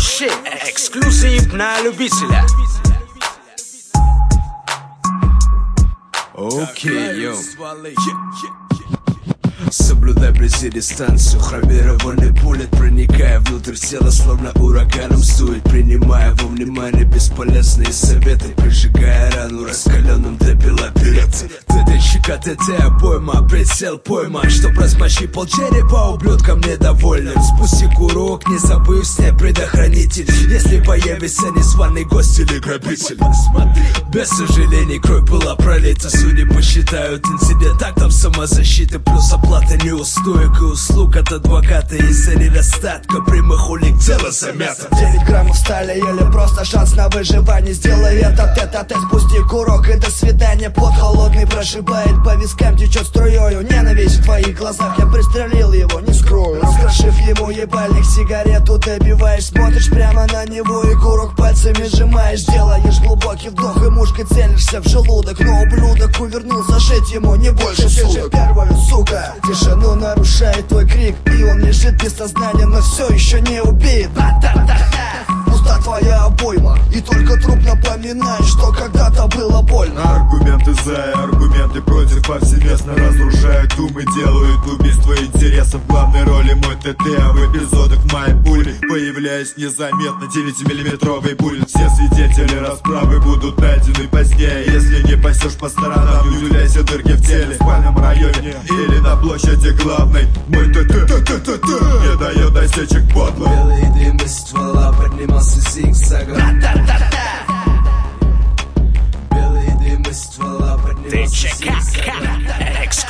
души, эксклюзив на любителя. Окей, йоу. Соблюдай близи дистанцию, хромированный пулет, проникая внутрь тела, словно ураганом стует, принимая во внимание бесполезные советы, прижигая рану раскаленным до бела перед. ТТ-щика, ТТ, обойма, прицел, пойма, чтоб размочи полчерепа ублюдкам недовольным. Спусти курок, не забыв снять предохранитель, если появится незваный гость или грабитель. Без сожалений кровь была пролита, судьи посчитают инцидент актом самозащиты, плюс оплата неустоек и услуг от адвоката. Из-за недостатка прямых улик дело замято. 9 граммов стали или просто шанс на выживание. Сделай это тет-а-тет, спусти курок и до свидания. Пот холодный прошибает, по вискам течет струёю. Ненависть в твоих глазах, я пристрелил его, не скрою. Раскрошив ему ебальник, сигарету добиваешь, смотришь прямо на него и курок пальцами сжимаешь. Делаешь глубокий вдох и мушкой целишься в желудок, но ублюдок увернул, зашить ему не больше суток. Первую, сука, тишину нарушает твой крик, и он лежит без сознания, но все еще не убит. Пуста твоя обойма, и только труп напоминает, что когда-то было больно. Аргументы за и аргументы против повсеместно разрушают умы, делают убийство интересов. В главной роли мой ТТ, а в эпизодах моей пули появляюсь незаметно 9-миллиметровой пулей. Все свидетели расправы будут найдены позднее. Если не пасешь по сторонам, не удивляйся дырки в теле. В спальном районе или на площади главной мой ТТ не дает осечек подлых.